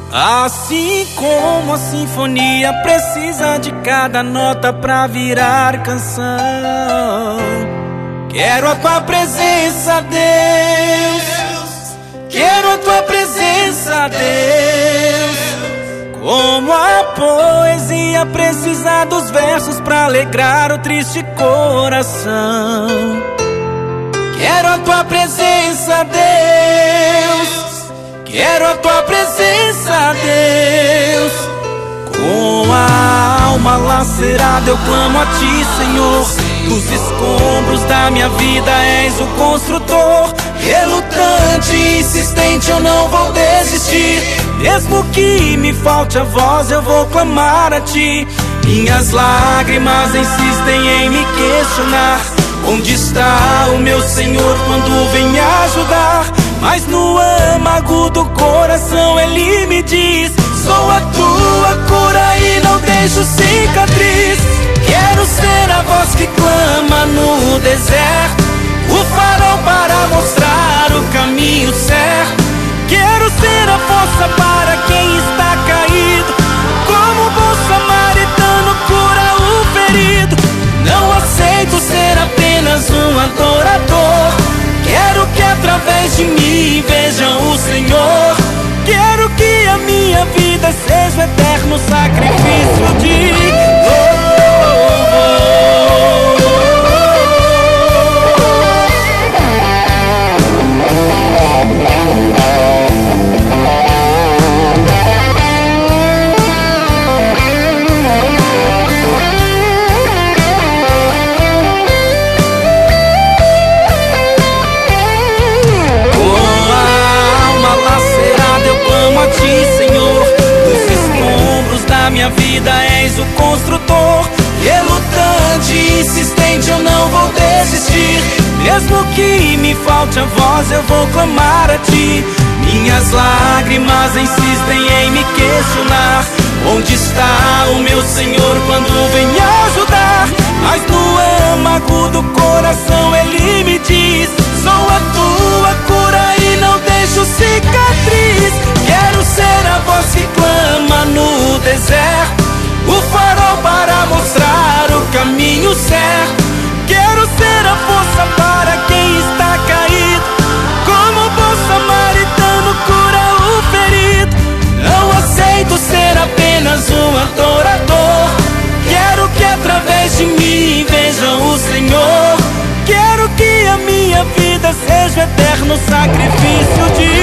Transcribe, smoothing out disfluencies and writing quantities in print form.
Assim como a sinfonia precisa de cada nota pra virar canção, quero a tua presença, Deus. Quero a tua presença, Deus. Como a poesia precisa dos versos pra alegrar o triste coração, quero a tua presença, Deus. Quero a tua presença, Deus. Com a alma lacerada eu clamo a ti, Senhor. Dos escombros da minha vida és o construtor. Relutante e insistente eu não vou desistir. Mesmo que me falte a voz eu vou clamar a ti. Minhas lágrimas insistem em me questionar. Onde está o meu Senhor quando vem ajudar? Mas no âmago do coração ele me diz: sou a tua cura e não deixo cicatriz. Quero ser a voz que clama no deserto, o farol para mostrar o caminho certo. Quero ser a força para quem está caído, como o bom samaritano cura o ferido. Não aceito ser apenas um adorador. Quero que através de mim vejam o Senhor. Quero que a minha vida seja um eterno sacrifício de minha vida és o construtor. Relutante e insistente eu não vou desistir. Mesmo que me falte a voz eu vou clamar a ti. Minhas lágrimas insistem em me questionar. Onde está o meu Senhor quando vem ajudar? Mas no âmago do coração ele me diz: sou a tua cura e não deixo cicatriz. Quero ser a voz que clama no deserto, o farol para mostrar o caminho certo. Quero ser a força para quem está caído, como o bom samaritano cura o ferido. Não aceito ser apenas um adorador. Quero que através de mim vejam o Senhor. Quero que a minha vida seja um eterno sacrifício de